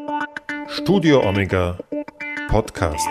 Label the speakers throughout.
Speaker 1: Studio Omega Podcast.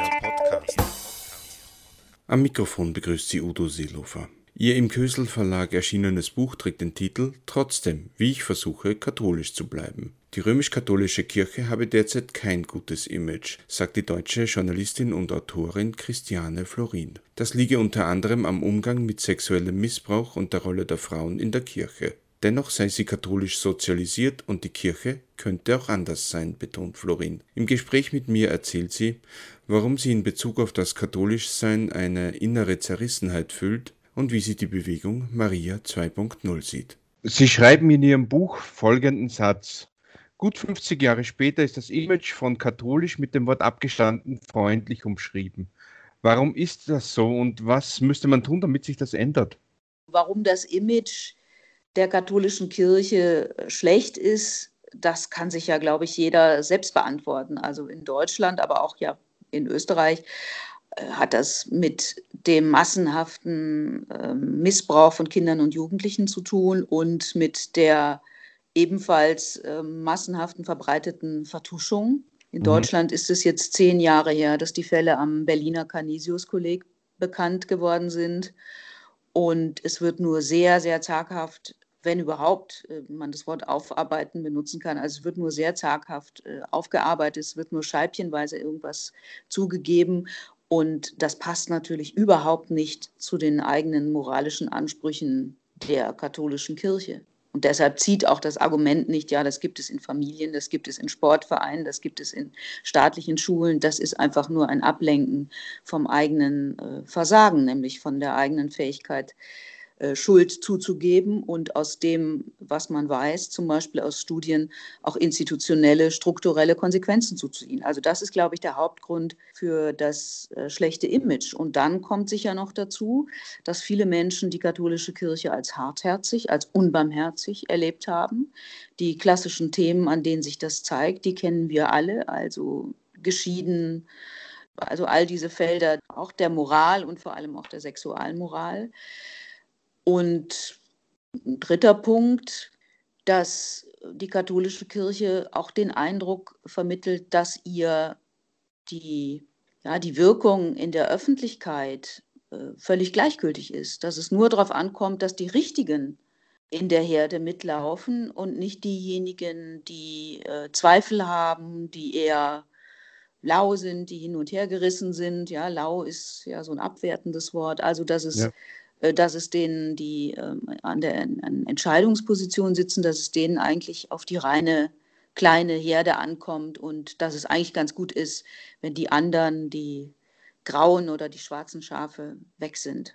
Speaker 2: Am Mikrofon begrüßt Sie Udo Seelofer. Ihr im Kösel Verlag erschienenes Buch trägt den Titel »Trotzdem, wie ich versuche, katholisch zu bleiben«. Die römisch-katholische Kirche habe derzeit kein gutes Image, sagt die deutsche Journalistin und Autorin Christiane Florin. Das liege unter anderem am Umgang mit sexuellem Missbrauch und der Rolle der Frauen in der Kirche. Dennoch sei sie katholisch sozialisiert und die Kirche könnte auch anders sein, betont Florin. Im Gespräch mit mir erzählt sie, warum sie in Bezug auf das Katholischsein eine innere Zerrissenheit fühlt und wie sie die Bewegung Maria 2.0 sieht.
Speaker 3: Sie schreiben in Ihrem Buch folgenden Satz. Gut 50 Jahre später ist das Image von katholisch mit dem Wort abgestanden freundlich umschrieben. Warum ist das so und was müsste man tun, damit sich das ändert?
Speaker 4: Warum das Image der katholischen Kirche schlecht ist, das kann sich ja, glaube ich, jeder selbst beantworten. Also in Deutschland, aber auch ja in Österreich hat das mit dem massenhaften Missbrauch von Kindern und Jugendlichen zu tun und mit der ebenfalls massenhaften verbreiteten Vertuschung. In Deutschland ist es jetzt 10 Jahre her, dass die Fälle am Berliner Canisius-Kolleg bekannt geworden sind. Und es wird nur sehr, sehr zaghaft, wenn überhaupt man das Wort aufarbeiten benutzen kann, also es wird nur sehr zaghaft aufgearbeitet, es wird nur scheibchenweise irgendwas zugegeben. Und das passt natürlich überhaupt nicht zu den eigenen moralischen Ansprüchen der katholischen Kirche. Und deshalb zieht auch das Argument nicht, ja, das gibt es in Familien, das gibt es in Sportvereinen, das gibt es in staatlichen Schulen. Das ist einfach nur ein Ablenken vom eigenen Versagen, nämlich von der eigenen Fähigkeit, Schuld zuzugeben und aus dem, was man weiß, zum Beispiel aus Studien, auch institutionelle, strukturelle Konsequenzen zu ziehen. Also das ist, glaube ich, der Hauptgrund für das schlechte Image. Und dann kommt sicher noch dazu, dass viele Menschen die katholische Kirche als hartherzig, als unbarmherzig erlebt haben. Die klassischen Themen, an denen sich das zeigt, die kennen wir alle, also geschieden, also all diese Felder, auch der Moral und vor allem auch der Sexualmoral. Und ein dritter Punkt, dass die katholische Kirche auch den Eindruck vermittelt, dass ihr die Wirkung in der Öffentlichkeit völlig gleichgültig ist, dass es nur darauf ankommt, dass die Richtigen in der Herde mitlaufen und nicht diejenigen, die Zweifel haben, die eher lau sind, die hin und her gerissen sind. Ja, lau ist ja so ein abwertendes Wort. Also dass es denen, die an Entscheidungspositionen sitzen, dass es denen eigentlich auf die reine kleine Herde ankommt und dass es eigentlich ganz gut ist, wenn die anderen, die grauen oder die schwarzen Schafe, weg sind.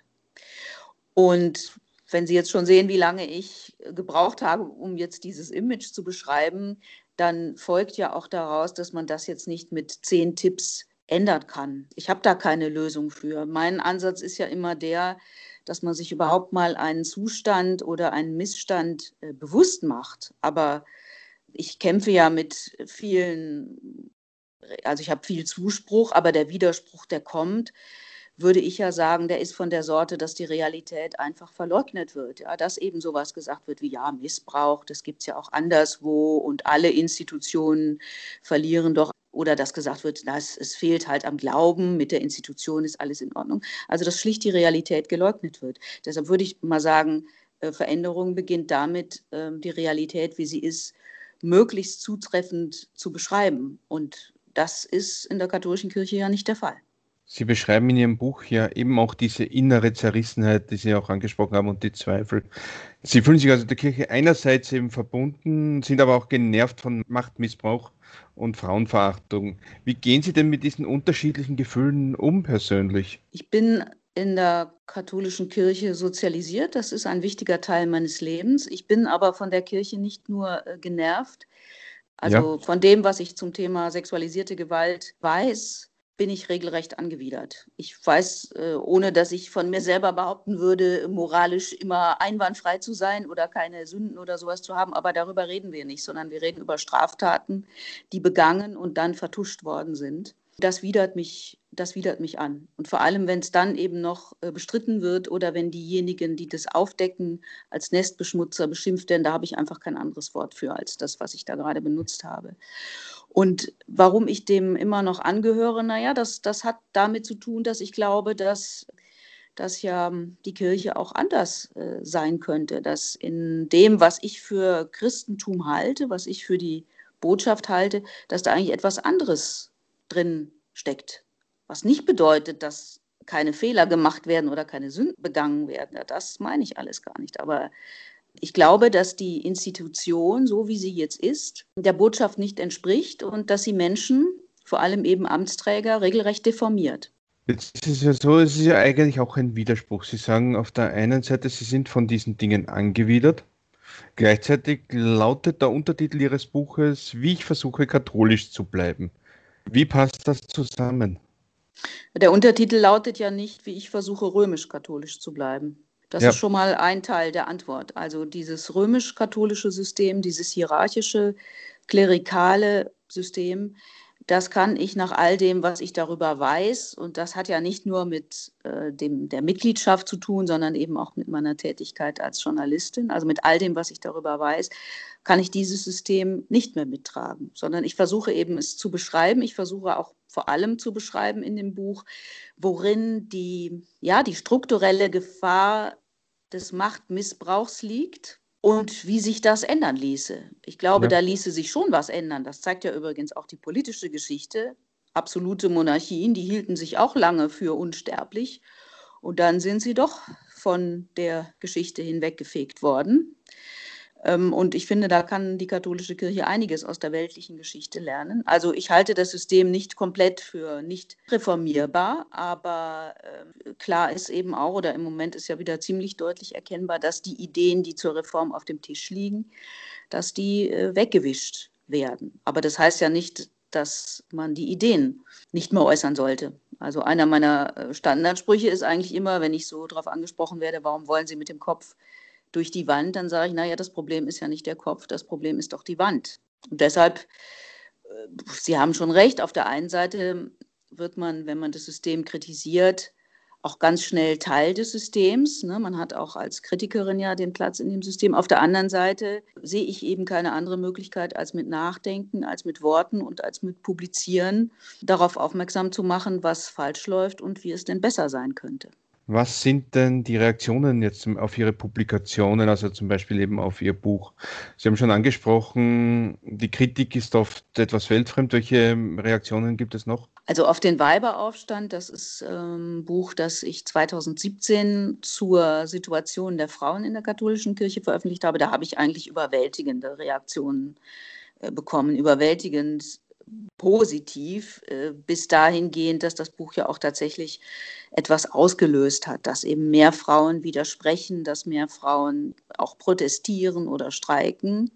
Speaker 4: Und wenn Sie jetzt schon sehen, wie lange ich gebraucht habe, um jetzt dieses Image zu beschreiben, dann folgt ja auch daraus, dass man das jetzt nicht mit 10 Tipps ändern kann. Ich habe da keine Lösung für. Mein Ansatz ist ja immer der, dass man sich überhaupt mal einen Zustand oder einen Missstand bewusst macht. Aber ich kämpfe ja mit vielen, also ich habe viel Zuspruch, aber der Widerspruch, der kommt, würde ich ja sagen, der ist von der Sorte, dass die Realität einfach verleugnet wird. Ja, dass eben sowas gesagt wird wie, ja, Missbrauch, das gibt es ja auch anderswo und alle Institutionen verlieren doch. Oder dass gesagt wird, es fehlt halt am Glauben, mit der Institution ist alles in Ordnung. Also dass schlicht die Realität geleugnet wird. Deshalb würde ich mal sagen, Veränderung beginnt damit, die Realität, wie sie ist, möglichst zutreffend zu beschreiben. Und das ist in der katholischen Kirche ja nicht der Fall.
Speaker 3: Sie beschreiben in Ihrem Buch ja eben auch diese innere Zerrissenheit, die Sie auch angesprochen haben und die Zweifel. Sie fühlen sich also der Kirche einerseits eben verbunden, sind aber auch genervt von Machtmissbrauch und Frauenverachtung. Wie gehen Sie denn mit diesen unterschiedlichen Gefühlen um persönlich?
Speaker 4: Ich bin in der katholischen Kirche sozialisiert. Das ist ein wichtiger Teil meines Lebens. Ich bin aber von der Kirche nicht nur genervt. Also von dem, was ich zum Thema sexualisierte Gewalt weiß, bin ich regelrecht angewidert. Ich weiß, ohne dass ich von mir selber behaupten würde, moralisch immer einwandfrei zu sein oder keine Sünden oder sowas zu haben, aber darüber reden wir nicht, sondern wir reden über Straftaten, die begangen und dann vertuscht worden sind. Das widert mich das widert mich an. Und vor allem, wenn es dann eben noch bestritten wird oder wenn diejenigen, die das aufdecken, als Nestbeschmutzer beschimpft werden, da habe ich einfach kein anderes Wort für als das, was ich da gerade benutzt habe. Und warum ich dem immer noch angehöre, naja, das hat damit zu tun, dass ich glaube, dass ja die Kirche auch anders sein könnte, dass in dem, was ich für Christentum halte, was ich für die Botschaft halte, dass da eigentlich etwas anderes drin steckt. Was nicht bedeutet, dass keine Fehler gemacht werden oder keine Sünden begangen werden. Ja, das meine ich alles gar nicht. Aber ich glaube, dass die Institution, so wie sie jetzt ist, der Botschaft nicht entspricht und dass sie Menschen, vor allem eben Amtsträger, regelrecht deformiert.
Speaker 3: Jetzt ist es ja so, es ist ja eigentlich auch ein Widerspruch. Sie sagen auf der einen Seite, Sie sind von diesen Dingen angewidert. Gleichzeitig lautet der Untertitel Ihres Buches, wie ich versuche, katholisch zu bleiben. Wie passt das zusammen?
Speaker 4: Der Untertitel lautet ja nicht, wie ich versuche, römisch-katholisch zu bleiben. Das
Speaker 3: Ja.
Speaker 4: ist schon mal ein Teil der Antwort. Also dieses römisch-katholische System, dieses hierarchische, klerikale System, das kann ich nach all dem, was ich darüber weiß, und das hat ja nicht nur mit der Mitgliedschaft zu tun, sondern eben auch mit meiner Tätigkeit als Journalistin, also mit all dem, was ich darüber weiß, kann ich dieses System nicht mehr mittragen, sondern ich versuche eben es zu beschreiben. Ich versuche auch vor allem zu beschreiben in dem Buch, worin die strukturelle Gefahr des Machtmissbrauchs liegt und wie sich das ändern ließe. Ich glaube,
Speaker 3: Ja.
Speaker 4: da ließe sich schon was ändern. Das zeigt ja übrigens auch die politische Geschichte. Absolute Monarchien, die hielten sich auch lange für unsterblich. Und dann sind sie doch von der Geschichte hinweggefegt worden. Und ich finde, da kann die katholische Kirche einiges aus der weltlichen Geschichte lernen. Also ich halte das System nicht komplett für nicht reformierbar, aber klar ist eben auch, oder im Moment ist ja wieder ziemlich deutlich erkennbar, dass die Ideen, die zur Reform auf dem Tisch liegen, dass die weggewischt werden. Aber das heißt ja nicht, dass man die Ideen nicht mehr äußern sollte. Also einer meiner Standardsprüche ist eigentlich immer, wenn ich so darauf angesprochen werde, warum wollen Sie mit dem Kopf durch die Wand, dann sage ich, naja, das Problem ist ja nicht der Kopf, das Problem ist doch die Wand. Und deshalb, Sie haben schon recht, auf der einen Seite wird man, wenn man das System kritisiert, auch ganz schnell Teil des Systems. Ne? Man hat auch als Kritikerin ja den Platz in dem System. Auf der anderen Seite sehe ich eben keine andere Möglichkeit, als mit Nachdenken, als mit Worten und als mit Publizieren darauf aufmerksam zu machen, was falsch läuft und wie es denn besser sein könnte.
Speaker 3: Was sind denn die Reaktionen jetzt auf Ihre Publikationen, also zum Beispiel eben auf Ihr Buch? Sie haben schon angesprochen, die Kritik ist oft etwas weltfremd. Welche Reaktionen gibt es noch?
Speaker 4: Also auf den Weiberaufstand, das ist ein Buch, das ich 2017 zur Situation der Frauen in der katholischen Kirche veröffentlicht habe. Da habe ich eigentlich überwältigende Reaktionen bekommen, überwältigend positiv, bis dahingehend, dass das Buch ja auch tatsächlich etwas ausgelöst hat, dass eben mehr Frauen widersprechen, dass mehr Frauen auch protestieren oder streiken.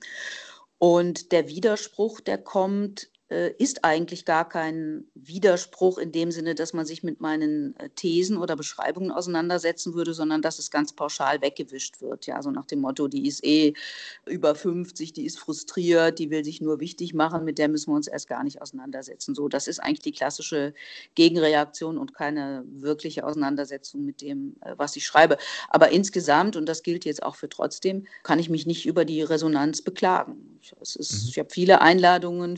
Speaker 4: Und der Widerspruch, der kommt, ist eigentlich gar kein Widerspruch in dem Sinne, dass man sich mit meinen Thesen oder Beschreibungen auseinandersetzen würde, sondern dass es ganz pauschal weggewischt wird. Ja, so nach dem Motto, die ist über 50, die ist frustriert, die will sich nur wichtig machen, mit der müssen wir uns erst gar nicht auseinandersetzen. So, das ist eigentlich die klassische Gegenreaktion und keine wirkliche Auseinandersetzung mit dem, was ich schreibe. Aber insgesamt, und das gilt jetzt auch für trotzdem, kann ich mich nicht über die Resonanz beklagen. Ich habe viele Einladungen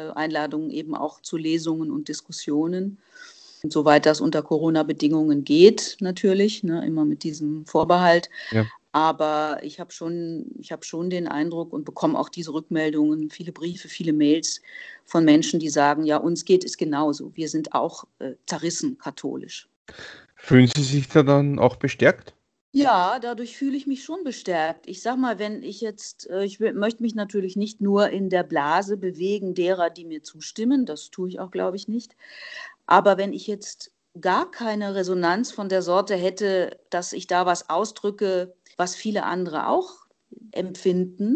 Speaker 4: eben auch zu Lesungen und Diskussionen. Und soweit das unter Corona-Bedingungen geht, natürlich, ne, immer mit diesem Vorbehalt.
Speaker 3: Ja.
Speaker 4: Aber ich habe schon den Eindruck und bekomme auch diese Rückmeldungen, viele Briefe, viele Mails von Menschen, die sagen, ja, uns geht es genauso. Wir sind auch zerrissen katholisch.
Speaker 3: Fühlen Sie sich da dann auch bestärkt?
Speaker 4: Ja, dadurch fühle ich mich schon bestärkt. Ich sage mal, wenn ich jetzt, möchte mich natürlich nicht nur in der Blase bewegen derer, die mir zustimmen, das tue ich auch, glaube ich, nicht. Aber wenn ich jetzt gar keine Resonanz von der Sorte hätte, dass ich da was ausdrücke, was viele andere auch empfinden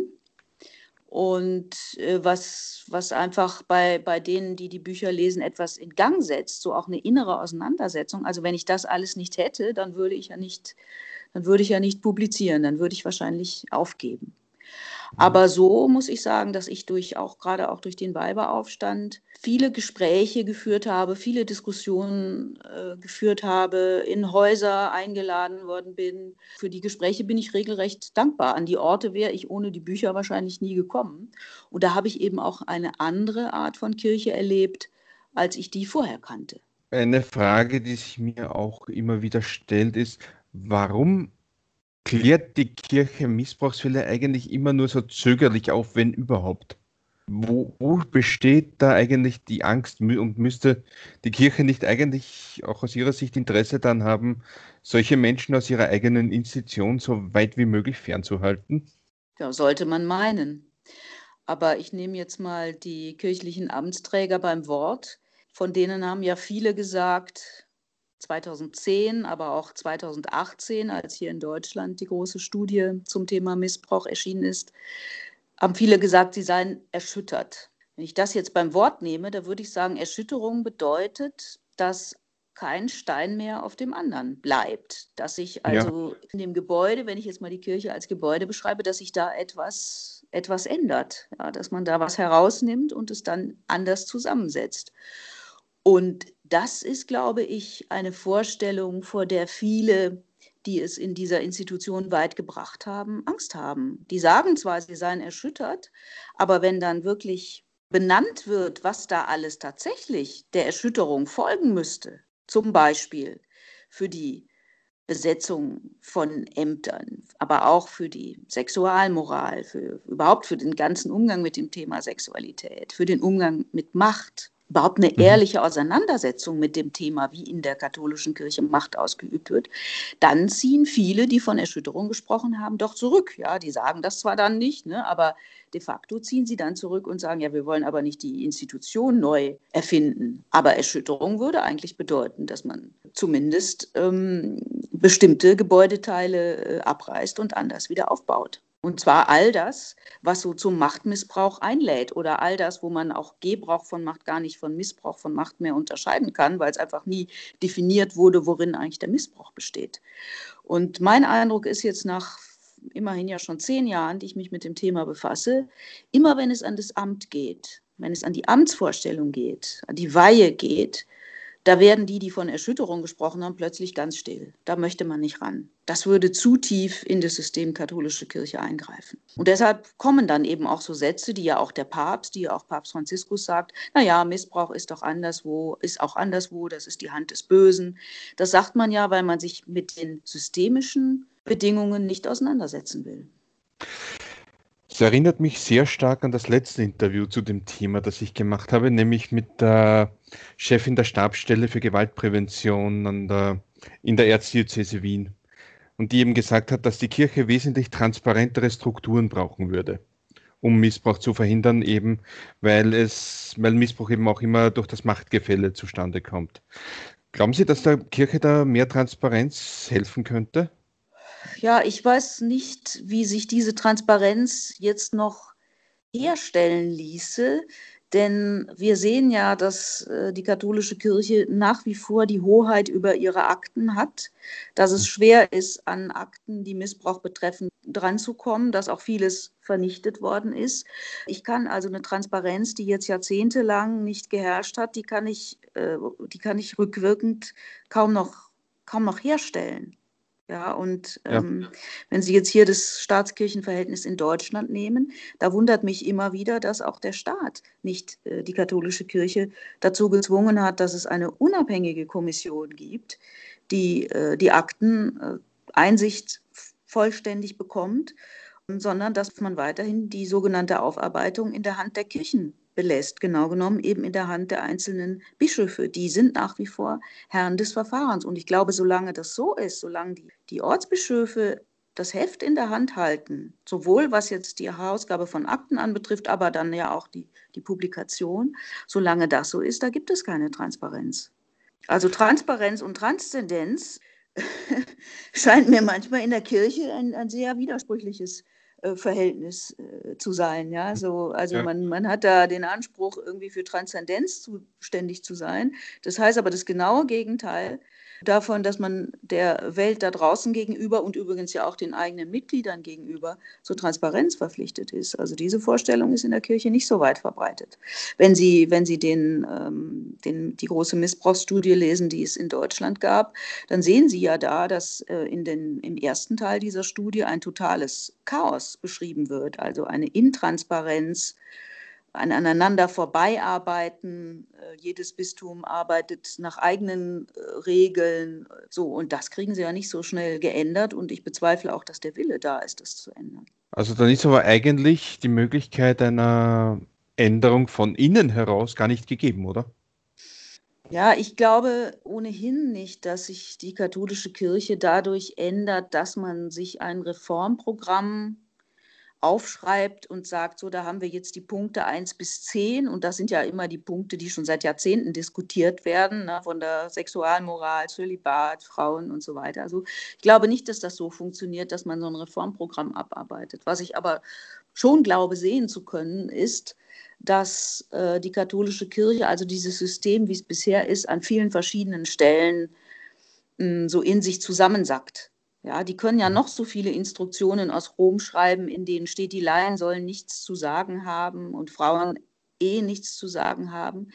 Speaker 4: und was einfach bei denen, die die Bücher lesen, etwas in Gang setzt, so auch eine innere Auseinandersetzung. Also wenn ich das alles nicht hätte, dann würde ich ja nicht publizieren, dann würde ich wahrscheinlich aufgeben. Aber so muss ich sagen, dass ich gerade auch durch den Weiberaufstand viele Gespräche geführt habe, viele Diskussionen geführt habe, in Häuser eingeladen worden bin. Für die Gespräche bin ich regelrecht dankbar. An die Orte wäre ich ohne die Bücher wahrscheinlich nie gekommen. Und da habe ich eben auch eine andere Art von Kirche erlebt, als ich die vorher kannte.
Speaker 3: Eine Frage, die sich mir auch immer wieder stellt, ist, warum klärt die Kirche Missbrauchsfälle eigentlich immer nur so zögerlich auf, wenn überhaupt? Wo besteht da eigentlich die Angst und müsste die Kirche nicht eigentlich auch aus ihrer Sicht Interesse daran haben, solche Menschen aus ihrer eigenen Institution so weit wie möglich fernzuhalten?
Speaker 4: Ja, sollte man meinen. Aber ich nehme jetzt mal die kirchlichen Amtsträger beim Wort. Von denen haben ja viele gesagt, 2010, aber auch 2018, als hier in Deutschland die große Studie zum Thema Missbrauch erschienen ist, haben viele gesagt, sie seien erschüttert. Wenn ich das jetzt beim Wort nehme, da würde ich sagen, Erschütterung bedeutet, dass kein Stein mehr auf dem anderen bleibt. Dass sich also in dem Gebäude, wenn ich jetzt mal die Kirche als Gebäude beschreibe, dass sich da etwas ändert. Ja, dass man da was herausnimmt und es dann anders zusammensetzt. Und das ist, glaube ich, eine Vorstellung, vor der viele, die es in dieser Institution weit gebracht haben, Angst haben. Die sagen zwar, sie seien erschüttert, aber wenn dann wirklich benannt wird, was da alles tatsächlich der Erschütterung folgen müsste, zum Beispiel für die Besetzung von Ämtern, aber auch für die Sexualmoral, überhaupt für den ganzen Umgang mit dem Thema Sexualität, für den Umgang mit Macht, überhaupt eine ehrliche Auseinandersetzung mit dem Thema, wie in der katholischen Kirche Macht ausgeübt wird, dann ziehen viele, die von Erschütterung gesprochen haben, doch zurück. Ja, die sagen das zwar dann nicht, ne, aber de facto ziehen sie dann zurück und sagen, ja, wir wollen aber nicht die Institution neu erfinden. Aber Erschütterung würde eigentlich bedeuten, dass man zumindest bestimmte Gebäudeteile abreißt und anders wieder aufbaut. Und zwar all das, was so zum Machtmissbrauch einlädt oder all das, wo man auch Gebrauch von Macht gar nicht von Missbrauch von Macht mehr unterscheiden kann, weil es einfach nie definiert wurde, worin eigentlich der Missbrauch besteht. Und mein Eindruck ist jetzt nach immerhin ja schon 10 Jahren, die ich mich mit dem Thema befasse, immer wenn es an das Amt geht, wenn es an die Amtsvorstellung geht, an die Weihe geht, da werden die von Erschütterung gesprochen haben, plötzlich ganz still. Da möchte man nicht ran. Das würde zu tief in das System katholische Kirche eingreifen. Und deshalb kommen dann eben auch so Sätze, die ja auch der Papst, die ja auch Papst Franziskus sagt, naja, Missbrauch ist doch anderswo, ist auch anderswo, das ist die Hand des Bösen. Das sagt man ja, weil man sich mit den systemischen Bedingungen nicht auseinandersetzen will.
Speaker 3: Es erinnert mich sehr stark an das letzte Interview zu dem Thema, das ich gemacht habe, nämlich mit der Chefin der Stabsstelle für Gewaltprävention in der Erzdiözese Wien. Und die eben gesagt hat, dass die Kirche wesentlich transparentere Strukturen brauchen würde, um Missbrauch zu verhindern, eben weil Missbrauch eben auch immer durch das Machtgefälle zustande kommt. Glauben Sie, dass der Kirche da mehr Transparenz helfen könnte?
Speaker 4: Ja, ich weiß nicht, wie sich diese Transparenz jetzt noch herstellen ließe, denn wir sehen ja, dass die katholische Kirche nach wie vor die Hoheit über ihre Akten hat, dass es schwer ist, an Akten, die Missbrauch betreffen, dranzukommen, dass auch vieles vernichtet worden ist. Ich kann also eine Transparenz, die jetzt jahrzehntelang nicht geherrscht hat, die kann ich rückwirkend kaum noch herstellen. Ja, und wenn Sie jetzt hier das Staatskirchenverhältnis in Deutschland nehmen, da wundert mich immer wieder, dass auch der Staat nicht die katholische Kirche dazu gezwungen hat, dass es eine unabhängige Kommission gibt, die die Akten Einsicht vollständig bekommt, sondern dass man weiterhin die sogenannte Aufarbeitung in der Hand der Kirchen belässt, genau genommen eben in der Hand der einzelnen Bischöfe. Die sind nach wie vor Herren des Verfahrens. Und ich glaube, solange das so ist, solange die Ortsbischöfe das Heft in der Hand halten, sowohl was jetzt die Herausgabe von Akten anbetrifft, aber dann ja auch die Publikation, solange das so ist, da gibt es keine Transparenz. Also Transparenz und Transzendenz scheint mir manchmal in der Kirche ein sehr widersprüchliches Verhältnis zu sein. Ja? Also
Speaker 3: Ja.
Speaker 4: man hat da den Anspruch, irgendwie für Transzendenz zuständig zu sein. Das heißt aber das genaue Gegenteil davon, dass man der Welt da draußen gegenüber und übrigens ja auch den eigenen Mitgliedern gegenüber zur Transparenz verpflichtet ist. Also diese Vorstellung ist in der Kirche nicht so weit verbreitet. Wenn Sie die große Missbrauchsstudie lesen, die es in Deutschland gab, dann sehen Sie ja da, dass im ersten Teil dieser Studie ein totales Chaos beschrieben wird, also eine Intransparenz, ein aneinander vorbeiarbeiten. Jedes Bistum arbeitet nach eigenen Regeln. So, und das kriegen sie ja nicht so schnell geändert. Und ich bezweifle auch, dass der Wille da ist, das zu ändern.
Speaker 3: Also dann ist aber eigentlich die Möglichkeit einer Änderung von innen heraus gar nicht gegeben, oder?
Speaker 4: Ja, ich glaube ohnehin nicht, dass sich die katholische Kirche dadurch ändert, dass man sich ein Reformprogramm aufschreibt und sagt, so, da haben wir jetzt die Punkte 1 bis 10 und das sind ja immer die Punkte, die schon seit Jahrzehnten diskutiert werden, ne, von der Sexualmoral, Zölibat, Frauen und so weiter. Also ich glaube nicht, dass das so funktioniert, dass man so ein Reformprogramm abarbeitet. Was ich aber schon glaube, sehen zu können, ist, dass die katholische Kirche, also dieses System, wie es bisher ist, an vielen verschiedenen Stellen so in sich zusammensackt. Ja, die können ja noch so viele Instruktionen aus Rom schreiben, in denen steht, die Laien sollen nichts zu sagen haben und Frauen nichts zu sagen haben.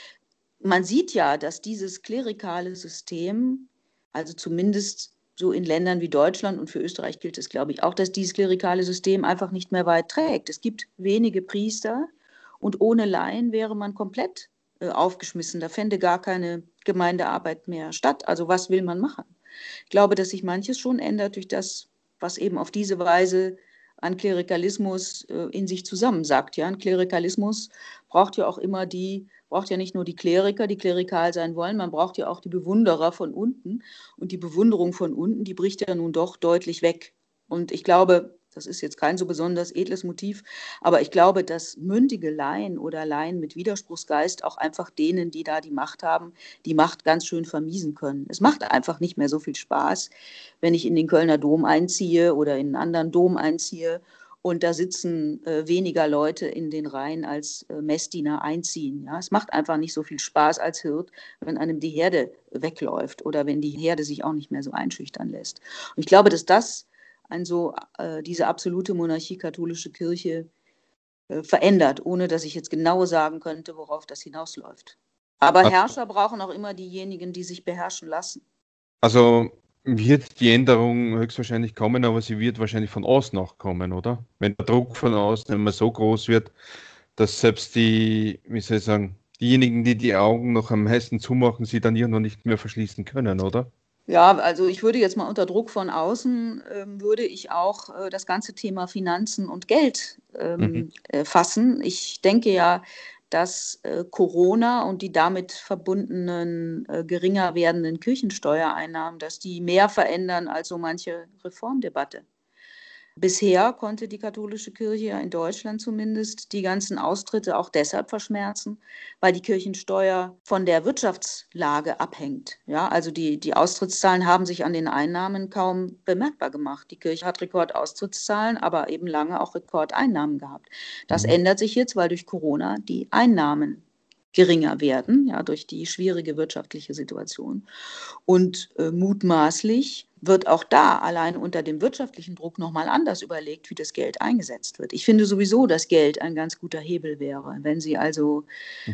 Speaker 4: Man sieht ja, dass dieses klerikale System, also zumindest so in Ländern wie Deutschland und für Österreich gilt es, glaube ich, auch, dass dieses klerikale System einfach nicht mehr weit trägt. Es gibt wenige Priester und ohne Laien wäre man komplett aufgeschmissen. Da fände gar keine Gemeindearbeit mehr statt. Also was will man machen? Ich glaube, dass sich manches schon ändert durch das, was eben auf diese Weise an Klerikalismus in sich zusammensackt. Ja? Ein Klerikalismus braucht ja auch immer braucht ja nicht nur die Kleriker, die klerikal sein wollen, man braucht ja auch die Bewunderer von unten. Und die Bewunderung von unten, die bricht ja nun doch deutlich weg. Und ich glaube, das ist jetzt kein so besonders edles Motiv, aber ich glaube, dass mündige Laien oder Laien mit Widerspruchsgeist auch einfach denen, die da die Macht haben, die Macht ganz schön vermiesen können. Es macht einfach nicht mehr so viel Spaß, wenn ich in den Kölner Dom einziehe oder in einen anderen Dom einziehe und da sitzen weniger Leute in den Reihen als Messdiener einziehen. Ja? Es macht einfach nicht so viel Spaß als Hirt, wenn einem die Herde wegläuft oder wenn die Herde sich auch nicht mehr so einschüchtern lässt. Und ich glaube, dass das diese absolute Monarchie katholische Kirche verändert, ohne dass ich jetzt genau sagen könnte, worauf das hinausläuft. Aber Herrscher brauchen auch immer diejenigen, die sich beherrschen lassen.
Speaker 3: Also wird die Änderung höchstwahrscheinlich kommen, aber sie wird wahrscheinlich von außen auch kommen, oder? Wenn der Druck von außen immer so groß wird, dass selbst diejenigen, die die Augen noch am meisten zumachen, sie dann irgendwann nicht mehr verschließen können, oder?
Speaker 4: Ja, also ich würde jetzt mal unter Druck von außen, würde ich auch das ganze Thema Finanzen und Geld fassen. Ich denke ja, dass Corona und die damit verbundenen geringer werdenden Kirchensteuereinnahmen, dass die mehr verändern als so manche Reformdebatte. Bisher konnte die katholische Kirche ja in Deutschland zumindest die ganzen Austritte auch deshalb verschmerzen, weil die Kirchensteuer von der Wirtschaftslage abhängt. Ja, also die Austrittszahlen haben sich an den Einnahmen kaum bemerkbar gemacht. Die Kirche hat Rekordaustrittszahlen, aber eben lange auch Rekordeinnahmen gehabt. Das ändert sich jetzt, weil durch Corona die Einnahmen geringer werden, ja, durch die schwierige wirtschaftliche Situation. Und mutmaßlich wird auch da allein unter dem wirtschaftlichen Druck nochmal anders überlegt, wie das Geld eingesetzt wird. Ich finde sowieso, dass Geld ein ganz guter Hebel wäre. Wenn Sie also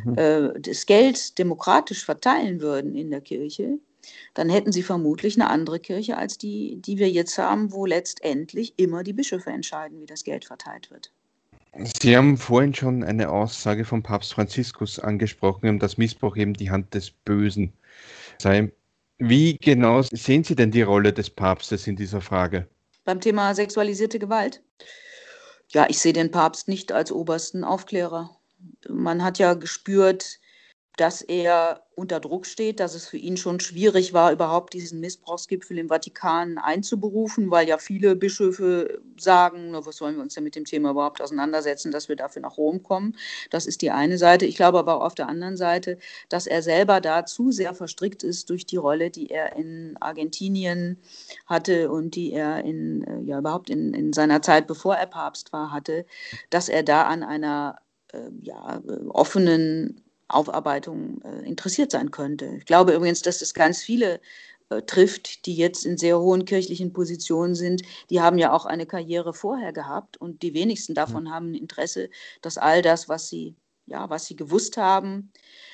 Speaker 4: das Geld demokratisch verteilen würden in der Kirche, dann hätten Sie vermutlich eine andere Kirche als die wir jetzt haben, wo letztendlich immer die Bischöfe entscheiden, wie das Geld verteilt wird.
Speaker 3: Sie haben vorhin schon eine Aussage von Papst Franziskus angesprochen, dass Missbrauch eben die Hand des Bösen sei. Wie genau sehen Sie denn die Rolle des Papstes in dieser Frage?
Speaker 4: Beim Thema sexualisierte Gewalt? Ja, ich sehe den Papst nicht als obersten Aufklärer. Man hat ja gespürt, dass er unter Druck steht, dass es für ihn schon schwierig war, überhaupt diesen Missbrauchsgipfel im Vatikan einzuberufen, weil ja viele Bischöfe sagen, na, was sollen wir uns denn mit dem Thema überhaupt auseinandersetzen, dass wir dafür nach Rom kommen. Das ist die eine Seite. Ich glaube aber auch auf der anderen Seite, dass er selber da zu sehr verstrickt ist durch die Rolle, die er in Argentinien hatte und die er überhaupt in seiner Zeit, bevor er Papst war, hatte, dass er da an einer offenen Aufarbeitung interessiert sein könnte. Ich glaube übrigens, dass das ganz viele trifft, die jetzt in sehr hohen kirchlichen Positionen sind. Die haben ja auch eine Karriere vorher gehabt und die wenigsten davon haben ein Interesse, dass all das, was sie gewusst haben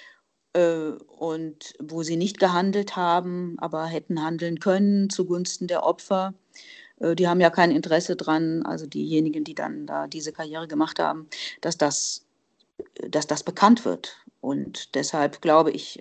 Speaker 4: und wo sie nicht gehandelt haben, aber hätten handeln können zugunsten der Opfer, die haben ja kein Interesse dran, also diejenigen, die dann da diese Karriere gemacht haben, dass das bekannt wird. Und deshalb glaube ich,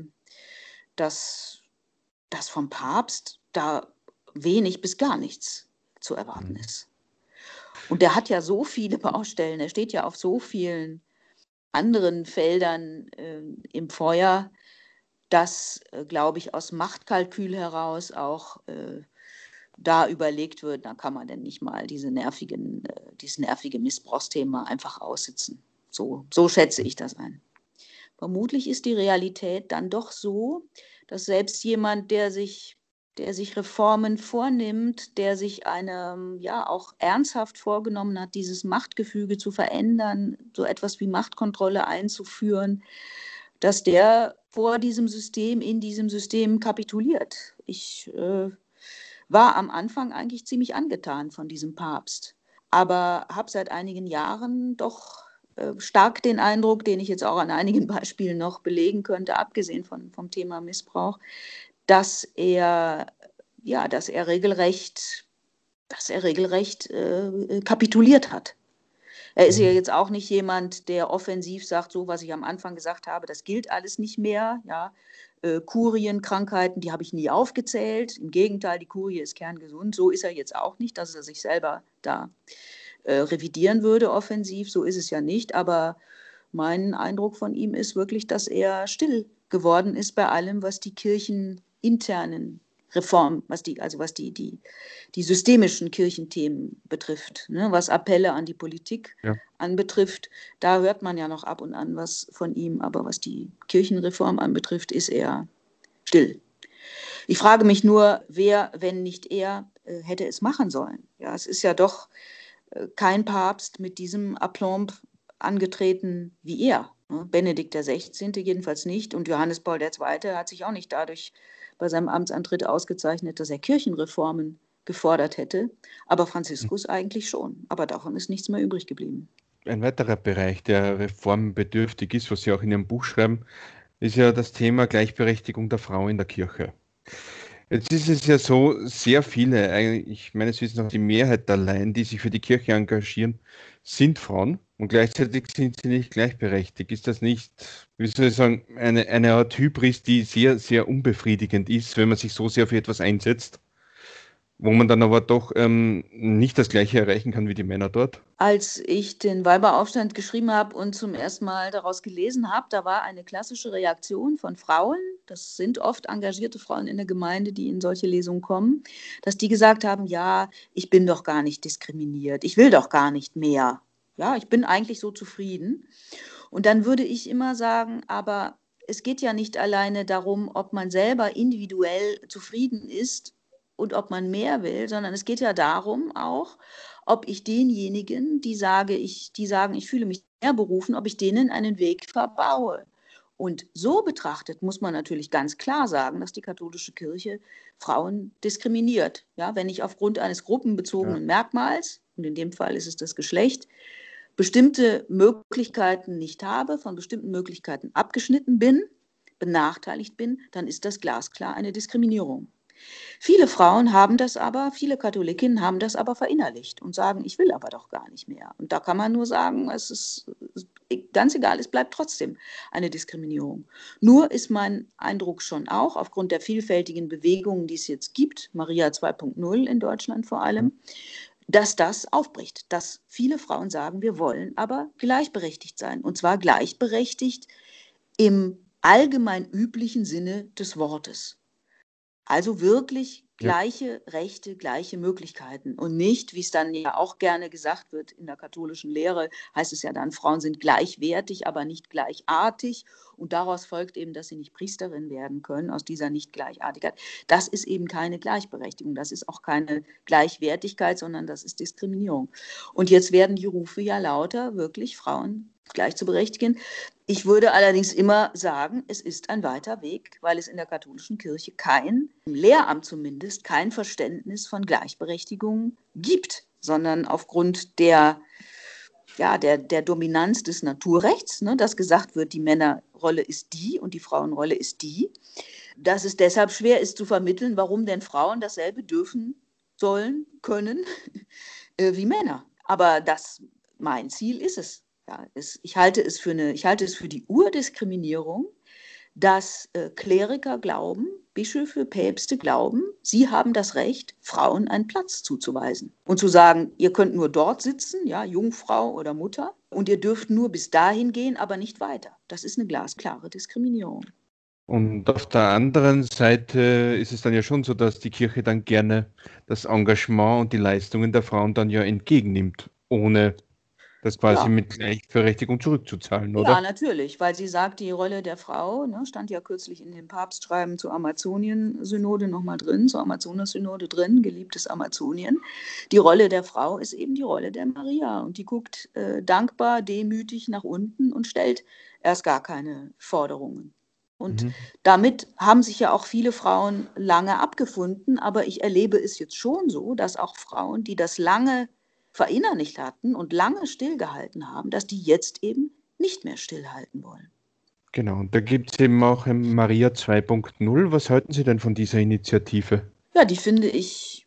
Speaker 4: dass vom Papst da wenig bis gar nichts zu erwarten ist. Und der hat ja so viele Baustellen, er steht ja auf so vielen anderen Feldern im Feuer, dass, glaube ich, aus Machtkalkül heraus auch da überlegt wird, da kann man denn nicht mal dieses nervige Missbrauchsthema einfach aussitzen. So schätze ich das ein. Vermutlich ist die Realität dann doch so, dass selbst jemand, der sich Reformen vornimmt, der sich auch ernsthaft vorgenommen hat, dieses Machtgefüge zu verändern, so etwas wie Machtkontrolle einzuführen, dass der vor diesem System, in diesem System kapituliert. Ich war am Anfang eigentlich ziemlich angetan von diesem Papst, aber habe seit einigen Jahren doch stark den Eindruck, den ich jetzt auch an einigen Beispielen noch belegen könnte, abgesehen vom Thema Missbrauch, dass er regelrecht kapituliert hat. Er ist ja jetzt auch nicht jemand, der offensiv sagt, so was ich am Anfang gesagt habe, das gilt alles nicht mehr. Ja. Kurien, Krankheiten, die habe ich nie aufgezählt. Im Gegenteil, die Kurie ist kerngesund. So ist er jetzt auch nicht, dass er sich selber da revidieren würde offensiv, so ist es ja nicht, aber mein Eindruck von ihm ist wirklich, dass er still geworden ist bei allem, was die kircheninternen Reformen, was die systemischen Kirchenthemen betrifft, ne, was Appelle an die Politik anbetrifft, da hört man ja noch ab und an was von ihm, aber was die Kirchenreform anbetrifft, ist er still. Ich frage mich nur, wer, wenn nicht er, hätte es machen sollen. Ja, es ist ja doch kein Papst mit diesem Aplomb angetreten wie er. Benedikt XVI. Jedenfalls nicht und Johannes Paul II. Hat sich auch nicht dadurch bei seinem Amtsantritt ausgezeichnet, dass er Kirchenreformen gefordert hätte, aber Franziskus eigentlich schon. Aber davon ist nichts mehr übrig geblieben.
Speaker 3: Ein weiterer Bereich, der reformbedürftig ist, was Sie auch in Ihrem Buch schreiben, ist ja das Thema Gleichberechtigung der Frau in der Kirche. Jetzt ist es ja so, sehr viele, eigentlich meines Wissens auch die Mehrheit der Laien, die sich für die Kirche engagieren, sind Frauen und gleichzeitig sind sie nicht gleichberechtigt. Ist das nicht, wie soll ich sagen, eine Art Hybris, die sehr, sehr unbefriedigend ist, wenn man sich so sehr für etwas einsetzt, wo man dann aber doch nicht das Gleiche erreichen kann wie die Männer dort?
Speaker 4: Als ich den Weiberaufstand geschrieben habe und zum ersten Mal daraus gelesen habe, da war eine klassische Reaktion von Frauen, das sind oft engagierte Frauen in der Gemeinde, die in solche Lesungen kommen, dass die gesagt haben, ja, ich bin doch gar nicht diskriminiert, ich will doch gar nicht mehr. Ja, ich bin eigentlich so zufrieden. Und dann würde ich immer sagen, aber es geht ja nicht alleine darum, ob man selber individuell zufrieden ist und ob man mehr will, sondern es geht ja darum auch, ob ich denjenigen, die sagen, ich fühle mich mehr berufen, ob ich denen einen Weg verbaue. Und so betrachtet muss man natürlich ganz klar sagen, dass die katholische Kirche Frauen diskriminiert. Ja, wenn ich aufgrund eines gruppenbezogenen Merkmals, und in dem Fall ist es das Geschlecht, bestimmte Möglichkeiten nicht habe, von bestimmten Möglichkeiten abgeschnitten bin, benachteiligt bin, dann ist das glasklar eine Diskriminierung. Viele Frauen haben das aber, viele Katholikinnen haben das aber verinnerlicht und sagen, ich will aber doch gar nicht mehr. Und da kann man nur sagen, es ist ganz egal, es bleibt trotzdem eine Diskriminierung. Nur ist mein Eindruck schon auch, aufgrund der vielfältigen Bewegungen, die es jetzt gibt, Maria 2.0 in Deutschland vor allem, dass das aufbricht, dass viele Frauen sagen, wir wollen aber gleichberechtigt sein. Und zwar gleichberechtigt im allgemein üblichen Sinne des Wortes. Also wirklich
Speaker 3: Ja.
Speaker 4: gleiche Rechte, gleiche Möglichkeiten und nicht, wie es dann ja auch gerne gesagt wird in der katholischen Lehre, heißt es ja dann, Frauen sind gleichwertig, aber nicht gleichartig und daraus folgt eben, dass sie nicht Priesterin werden können, aus dieser Nicht-Gleichartigkeit. Das ist eben keine Gleichberechtigung, das ist auch keine Gleichwertigkeit, sondern das ist Diskriminierung. Und jetzt werden die Rufe ja lauter, wirklich Frauen gleich zu berechtigen. Ich würde allerdings immer sagen, es ist ein weiter Weg, weil es in der katholischen Kirche im Lehramt zumindest, kein Verständnis von Gleichberechtigung gibt, sondern aufgrund der Dominanz des Naturrechts, ne, dass gesagt wird, die Männerrolle ist die und die Frauenrolle ist die, dass es deshalb schwer ist zu vermitteln, warum denn Frauen dasselbe dürfen, sollen, können wie Männer. Aber mein Ziel ist es. Ja, ich halte es für die Urdiskriminierung, dass Kleriker glauben, Bischöfe, Päpste glauben, sie haben das Recht, Frauen einen Platz zuzuweisen. Und zu sagen, ihr könnt nur dort sitzen, ja, Jungfrau oder Mutter, und ihr dürft nur bis dahin gehen, aber nicht weiter. Das ist eine glasklare Diskriminierung.
Speaker 3: Und auf der anderen Seite ist es dann ja schon so, dass die Kirche dann gerne das Engagement und die Leistungen der Frauen dann ja entgegennimmt, ohne das quasi mit Gleichberechtigung zurückzuzahlen, oder?
Speaker 4: Ja, natürlich, weil sie sagt, die Rolle der Frau, ne, stand ja kürzlich in dem Papstschreiben zur Amazonien-Synode nochmal drin, zur Amazonas-Synode drin, geliebtes Amazonien. Die Rolle der Frau ist eben die Rolle der Maria und die guckt dankbar, demütig nach unten und stellt erst gar keine Forderungen. Und damit haben sich ja auch viele Frauen lange abgefunden, aber ich erlebe es jetzt schon so, dass auch Frauen, die das lange verinnerlicht hatten und lange stillgehalten haben, dass die jetzt eben nicht mehr stillhalten wollen.
Speaker 3: Genau, und da gibt es eben auch ein Maria 2.0. Was halten Sie denn von dieser Initiative?
Speaker 4: Ja, die finde ich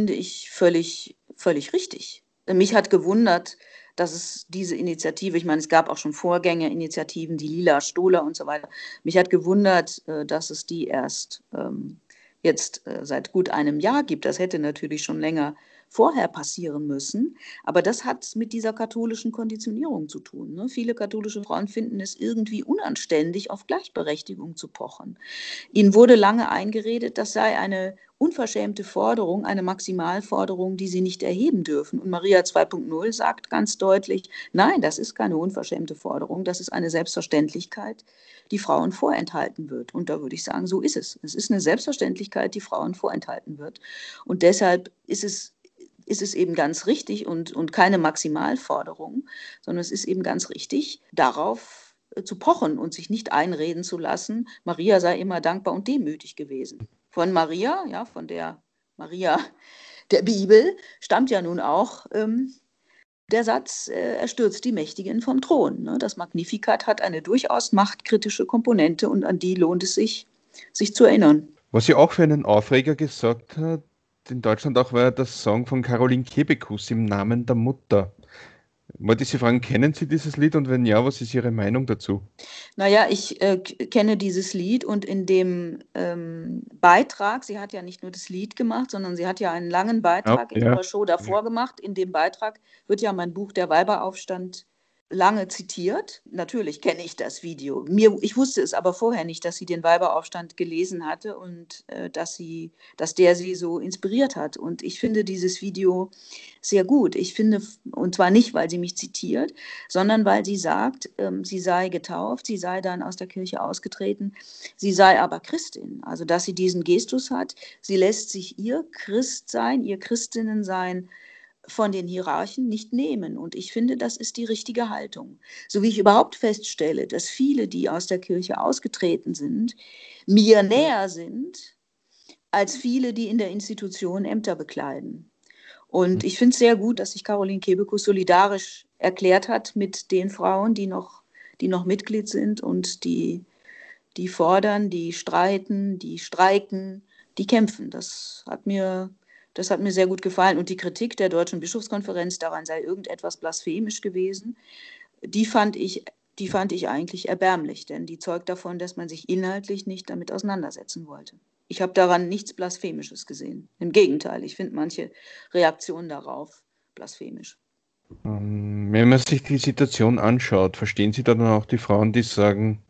Speaker 4: völlig richtig. Mich hat gewundert, dass es diese Initiative, ich meine, es gab auch schon Vorgängerinitiativen, die Lila Stola und so weiter. Mich hat gewundert, dass es die erst jetzt seit gut einem Jahr gibt. Das hätte natürlich schon länger vorher passieren müssen. Aber das hat mit dieser katholischen Konditionierung zu tun. Ne? Viele katholische Frauen finden es irgendwie unanständig, auf Gleichberechtigung zu pochen. Ihnen wurde lange eingeredet, das sei eine unverschämte Forderung, eine Maximalforderung, die sie nicht erheben dürfen. Und Maria 2.0 sagt ganz deutlich, nein, das ist keine unverschämte Forderung, das ist eine Selbstverständlichkeit, die Frauen vorenthalten wird. Und da würde ich sagen, so ist es. Es ist eine Selbstverständlichkeit, die Frauen vorenthalten wird. Und deshalb ist es eben ganz richtig und keine Maximalforderung, sondern es ist eben ganz richtig, darauf zu pochen und sich nicht einreden zu lassen, Maria sei immer dankbar und demütig gewesen. Von Maria, ja, von der Maria der Bibel, stammt ja nun auch der Satz, er stürzt die Mächtigen vom Thron. Ne? Das Magnificat hat eine durchaus machtkritische Komponente und an die lohnt es sich zu erinnern.
Speaker 3: Was sie auch für einen Aufreger gesorgt hat, in Deutschland auch, war das Song von Caroline Kebekus, Im Namen der Mutter. Wollte ich Sie fragen, kennen Sie dieses Lied und wenn ja, was ist Ihre Meinung dazu?
Speaker 4: Naja, ich kenne dieses Lied und in dem Beitrag, sie hat ja nicht nur das Lied gemacht, sondern sie hat ja einen langen Beitrag in ihrer Show davor gemacht. In dem Beitrag wird ja mein Buch Der Weiberaufstand lange zitiert. Natürlich kenne ich das Video. Ich wusste es aber vorher nicht, dass sie den Weiberaufstand gelesen hatte und dass der sie so inspiriert hat. Und ich finde dieses Video sehr gut. Ich finde, und zwar nicht, weil sie mich zitiert, sondern weil sie sagt, sie sei getauft, sie sei dann aus der Kirche ausgetreten, sie sei aber Christin. Also, dass sie diesen Gestus hat, sie lässt sich ihr Christsein, ihr Christinnensein von den Hierarchen nicht nehmen. Und ich finde, das ist die richtige Haltung. So wie ich überhaupt feststelle, dass viele, die aus der Kirche ausgetreten sind, mir näher sind als viele, die in der Institution Ämter bekleiden. Und ich finde es sehr gut, dass sich Caroline Kebekus solidarisch erklärt hat mit den Frauen, die noch Mitglied sind und die fordern, die streiten, die streiken, die kämpfen. Das hat mir sehr gut gefallen. Und die Kritik der Deutschen Bischofskonferenz, daran sei irgendetwas blasphemisch gewesen, die fand ich eigentlich erbärmlich, denn die zeugt davon, dass man sich inhaltlich nicht damit auseinandersetzen wollte. Ich habe daran nichts Blasphemisches gesehen. Im Gegenteil, ich finde manche Reaktionen darauf blasphemisch.
Speaker 3: Wenn man sich die Situation anschaut, verstehen Sie dann auch die Frauen, die sagen,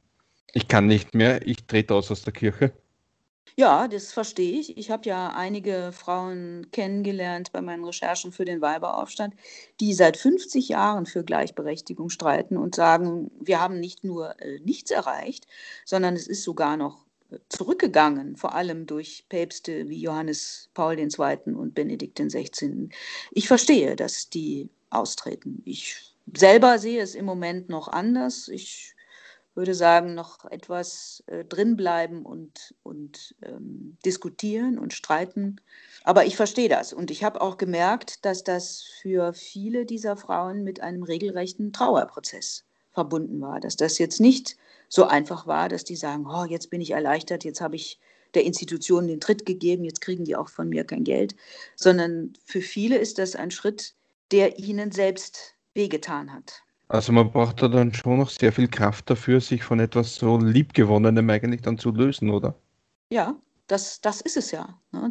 Speaker 3: Ich kann nicht mehr, ich trete aus der Kirche.
Speaker 4: Ja, das verstehe ich. Ich habe ja einige Frauen kennengelernt bei meinen Recherchen für den Weiberaufstand, die seit 50 Jahren für Gleichberechtigung streiten und sagen, wir haben nicht nur nichts erreicht, sondern es ist sogar noch zurückgegangen, vor allem durch Päpste wie Johannes Paul II. Und Benedikt XVI. Ich verstehe, dass die austreten. Ich selber sehe es im Moment noch anders. Ich würde sagen, noch etwas drinbleiben und diskutieren und streiten. Aber ich verstehe das. Und ich habe auch gemerkt, dass das für viele dieser Frauen mit einem regelrechten Trauerprozess verbunden war. Dass das jetzt nicht so einfach war, dass die sagen, oh, jetzt bin ich erleichtert, jetzt habe ich der Institution den Tritt gegeben, jetzt kriegen die auch von mir kein Geld. Sondern für viele ist das ein Schritt, der ihnen selbst wehgetan hat.
Speaker 3: Also man braucht da dann schon noch sehr viel Kraft dafür, sich von etwas so Liebgewonnenem eigentlich dann zu lösen, oder?
Speaker 4: Ja, das ist es ja, ne?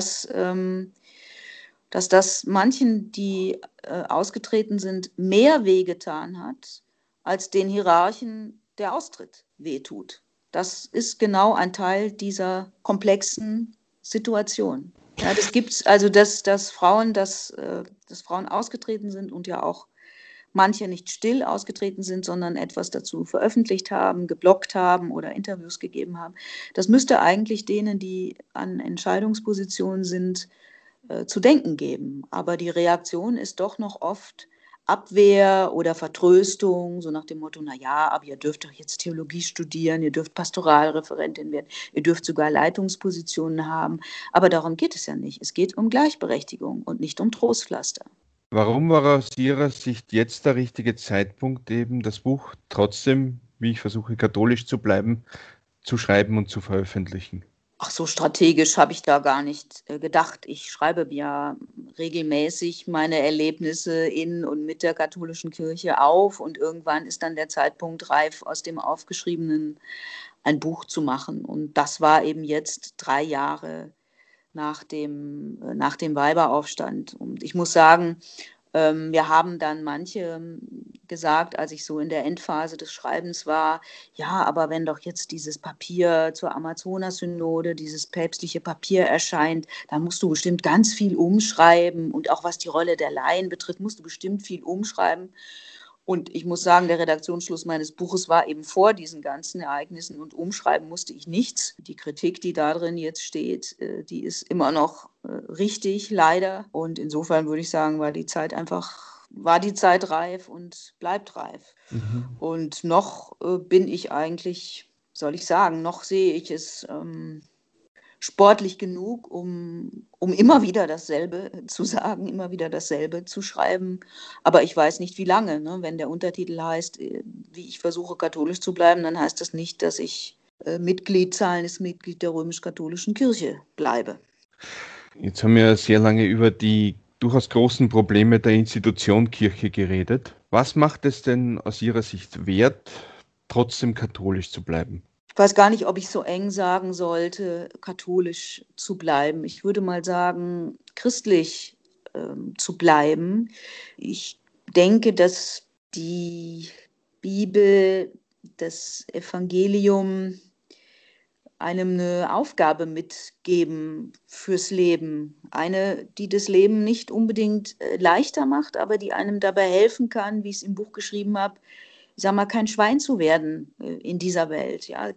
Speaker 4: Dass das manchen, die ausgetreten sind, mehr wehgetan hat, als den Hierarchen der Austritt wehtut. Das ist genau ein Teil dieser komplexen Situation. Ja, das gibt es, also dass Frauen ausgetreten sind und ja auch manche nicht still ausgetreten sind, sondern etwas dazu veröffentlicht haben, geblockt haben oder Interviews gegeben haben. Das müsste eigentlich denen, die an Entscheidungspositionen sind, zu denken geben. Aber die Reaktion ist doch noch oft Abwehr oder Vertröstung, so nach dem Motto, na ja, aber ihr dürft doch jetzt Theologie studieren, ihr dürft Pastoralreferentin werden, ihr dürft sogar Leitungspositionen haben. Aber darum geht es ja nicht. Es geht um Gleichberechtigung und nicht um Trostpflaster.
Speaker 3: Warum war aus Ihrer Sicht jetzt der richtige Zeitpunkt, eben das Buch trotzdem, wie ich versuche, katholisch zu bleiben, zu schreiben und zu veröffentlichen?
Speaker 4: Ach, so strategisch habe ich da gar nicht gedacht. Ich schreibe ja regelmäßig meine Erlebnisse in und mit der katholischen Kirche auf und irgendwann ist dann der Zeitpunkt reif, aus dem Aufgeschriebenen ein Buch zu machen. Und das war eben jetzt 3 Jahre nach dem Weiberaufstand. Und ich muss sagen, wir haben dann manche gesagt, als ich so in der Endphase des Schreibens war, ja, aber wenn doch jetzt dieses Papier zur Amazonas-Synode, dieses päpstliche Papier erscheint, dann musst du bestimmt ganz viel umschreiben und auch was die Rolle der Laien betrifft, musst du bestimmt viel umschreiben. Und ich muss sagen, der Redaktionsschluss meines Buches war eben vor diesen ganzen Ereignissen und umschreiben musste ich nichts. Die Kritik, die da drin jetzt steht, die ist immer noch richtig, leider. Und insofern würde ich sagen, war die Zeit reif und bleibt reif.
Speaker 3: Mhm.
Speaker 4: Und noch bin ich eigentlich, soll ich sagen, noch sehe ich es sportlich genug, um immer wieder dasselbe zu sagen, immer wieder dasselbe zu schreiben. Aber ich weiß nicht, wie lange. Ne? Wenn der Untertitel heißt, wie ich versuche, katholisch zu bleiben, dann heißt das nicht, dass ich zahlendes Mitglied der römisch-katholischen Kirche bleibe.
Speaker 3: Jetzt haben wir sehr lange über die durchaus großen Probleme der Institution Kirche geredet. Was macht es denn aus Ihrer Sicht wert, trotzdem katholisch zu bleiben?
Speaker 4: Ich weiß gar nicht, ob ich so eng sagen sollte, katholisch zu bleiben. Ich würde mal sagen, christlich zu bleiben. Ich denke, dass die Bibel, das Evangelium einem eine Aufgabe mitgeben fürs Leben. Eine, die das Leben nicht unbedingt leichter macht, aber die einem dabei helfen kann, wie ich es im Buch geschrieben habe, ich sag mal, kein Schwein zu werden in dieser Welt. Ja?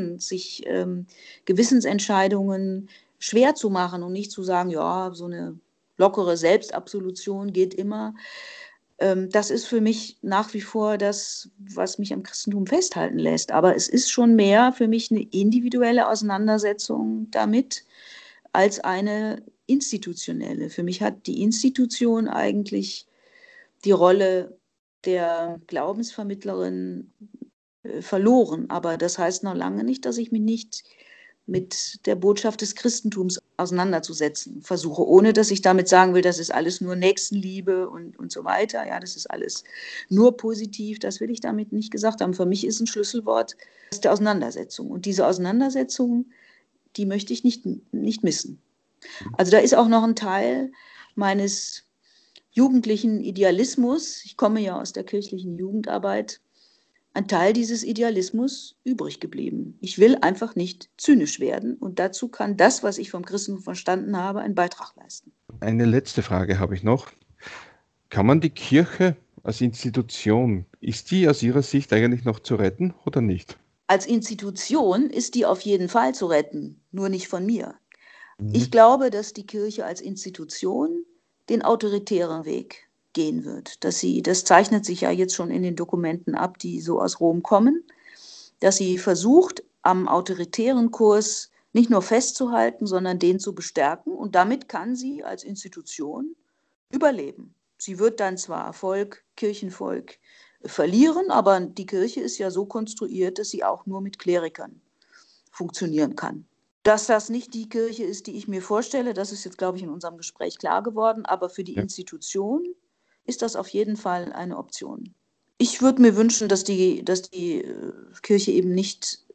Speaker 4: Gewissensentscheidungen schwer zu machen und nicht zu sagen, ja, so eine lockere Selbstabsolution geht immer. Das ist für mich nach wie vor das, was mich am Christentum festhalten lässt. Aber es ist schon mehr für mich eine individuelle Auseinandersetzung damit als eine institutionelle. Für mich hat die Institution eigentlich die Rolle der Glaubensvermittlerin verloren. Aber das heißt noch lange nicht, dass ich mich nicht mit der Botschaft des Christentums auseinanderzusetzen versuche, ohne dass ich damit sagen will, das ist alles nur Nächstenliebe und so weiter. Ja, das ist alles nur positiv. Das will ich damit nicht gesagt haben. Für mich ist ein Schlüsselwort der Auseinandersetzung. Und diese Auseinandersetzung, die möchte ich nicht missen. Also da ist auch noch ein Teil meines jugendlichen Idealismus. Ich komme ja aus der kirchlichen Jugendarbeit. ein Teil dieses Idealismus übrig geblieben. Ich will einfach nicht zynisch werden und dazu kann das, was ich vom Christentum verstanden habe, einen Beitrag leisten.
Speaker 3: Eine letzte Frage habe ich noch. Kann man die Kirche als Institution, ist die aus Ihrer Sicht eigentlich noch zu retten oder nicht?
Speaker 4: Als Institution ist die auf jeden Fall zu retten, nur nicht von mir.
Speaker 3: Mhm.
Speaker 4: Ich glaube, dass die Kirche als Institution den autoritären Weg gehen wird. Das zeichnet sich ja jetzt schon in den Dokumenten ab, die so aus Rom kommen, dass sie versucht, am autoritären Kurs nicht nur festzuhalten, sondern den zu bestärken. Und damit kann sie als Institution überleben. Sie wird dann zwar Kirchenvolk verlieren, aber die Kirche ist ja so konstruiert, dass sie auch nur mit Klerikern funktionieren kann. Dass das nicht die Kirche ist, die ich mir vorstelle, das ist jetzt, glaube ich, in unserem Gespräch klar geworden, aber für die Institution ist das auf jeden Fall eine Option. Ich würde mir wünschen, dass die Kirche eben nicht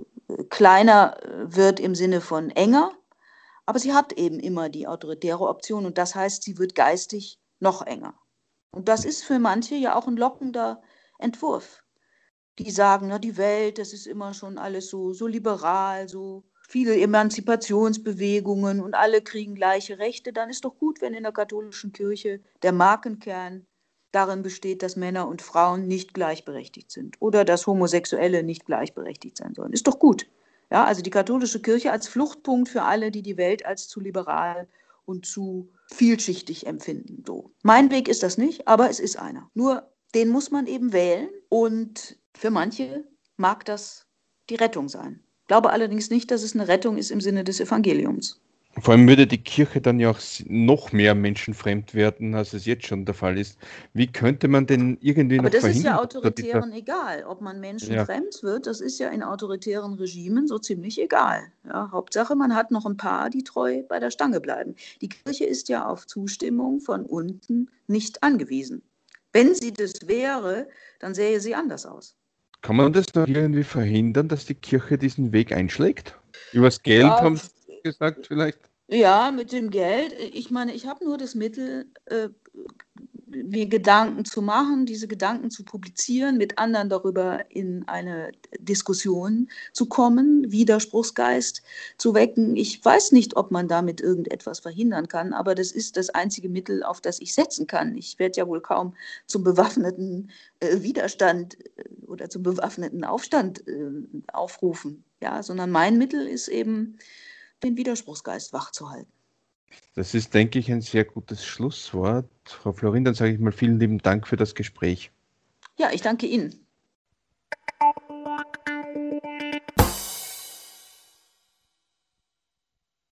Speaker 4: kleiner wird im Sinne von enger, aber sie hat eben immer die autoritäre Option und das heißt, sie wird geistig noch enger. Und das ist für manche ja auch ein lockender Entwurf. Die sagen, na, die Welt, das ist immer schon alles so liberal, so viele Emanzipationsbewegungen und alle kriegen gleiche Rechte. Dann ist doch gut, wenn in der katholischen Kirche der Markenkern darin besteht, dass Männer und Frauen nicht gleichberechtigt sind oder dass Homosexuelle nicht gleichberechtigt sein sollen. Ist doch gut. Ja, also die katholische Kirche als Fluchtpunkt für alle, die die Welt als zu liberal und zu vielschichtig empfinden. So. Mein Weg ist das nicht, aber es ist einer. Nur den muss man eben wählen und für manche mag das die Rettung sein. Ich glaube allerdings nicht, dass es eine Rettung ist im Sinne des Evangeliums.
Speaker 3: Vor allem würde die Kirche dann ja auch noch mehr menschenfremd werden, als es jetzt schon der Fall ist. Wie könnte man denn irgendwie
Speaker 4: Aber
Speaker 3: noch
Speaker 4: das ist
Speaker 3: verhindern?
Speaker 4: ja Autoritären egal, ob man menschenfremd wird, das ist ja in autoritären Regimen so ziemlich egal. Ja, Hauptsache, man hat noch ein paar, die treu bei der Stange bleiben. Die Kirche ist ja auf Zustimmung von unten nicht angewiesen. Wenn sie das wäre, dann sähe sie anders aus.
Speaker 3: Kann man das noch irgendwie verhindern, dass die Kirche diesen Weg einschlägt? Übers Geld
Speaker 4: Ja,
Speaker 3: haben Sie gesagt vielleicht?
Speaker 4: Ja, mit dem Geld. Ich meine, ich habe nur das Mittel, mir Gedanken zu machen, diese Gedanken zu publizieren, mit anderen darüber in eine Diskussion zu kommen, Widerspruchsgeist zu wecken. Ich weiß nicht, ob man damit irgendetwas verhindern kann, aber das ist das einzige Mittel, auf das ich setzen kann. Ich werde ja wohl kaum zum bewaffneten Widerstand oder zum bewaffneten Aufstand aufrufen, ja, sondern mein Mittel ist eben, den Widerspruchsgeist wachzuhalten.
Speaker 3: Das ist, denke ich, ein sehr gutes Schlusswort. Frau Florin, dann sage ich mal vielen lieben Dank für das Gespräch.
Speaker 4: Ja, ich danke Ihnen.